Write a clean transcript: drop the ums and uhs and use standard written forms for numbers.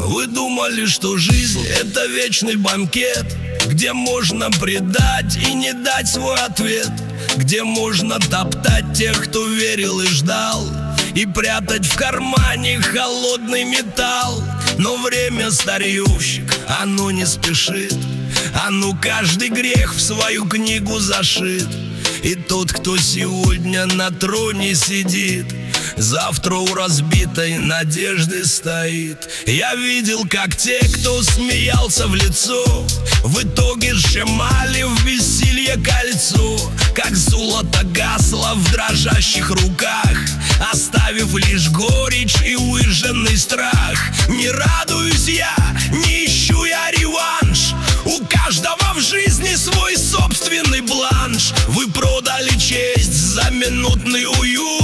Вы думали, что жизнь — это вечный банкет, где можно предать и не дать свой ответ, где можно топтать тех, кто верил и ждал, и прятать в кармане холодный металл. Но время старьевщик, оно не спешит, каждый грех в свою книгу зашит. И тот, кто сегодня на троне сидит, завтра у разбитой надежды стоит. Я видел, как те, кто смеялся в лицо, в итоге сжимали в бессилье кольцо, как золото гасло в дрожащих руках, оставив лишь горечь и выжженный страх. Не радуюсь я, не ищу я реванш, у каждого в жизни свой собственный бланш. Вы продали честь за минутный уют,